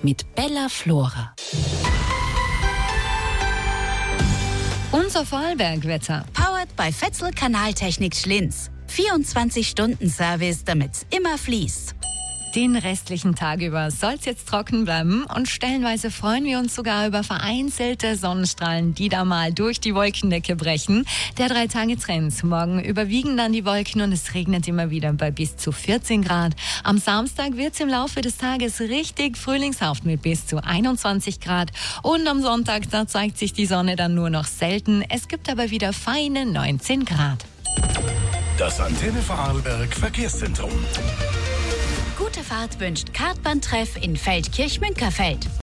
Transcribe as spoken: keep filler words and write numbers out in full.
mit Bella Flora. Unser Vorarlberg-Wetter. Powered by Fetzel Kanaltechnik Schlinz. vierundzwanzig Stunden Service, damit's immer fließt. Den restlichen Tag über soll es jetzt trocken bleiben und stellenweise freuen wir uns sogar über vereinzelte Sonnenstrahlen, die da mal durch die Wolkendecke brechen. Der Drei-Tage-Trend. Morgen überwiegen dann die Wolken und es regnet immer wieder bei bis zu vierzehn Grad. Am Samstag wird es im Laufe des Tages richtig frühlingshaft mit bis zu einundzwanzig Grad. Und am Sonntag, da zeigt sich die Sonne dann nur noch selten. Es gibt aber wieder feine neunzehn Grad. Das Antenne Vorarlberg Verkehrszentrum. Gute Fahrt wünscht Kartbahntreff in Feldkirch-Münkerfeld.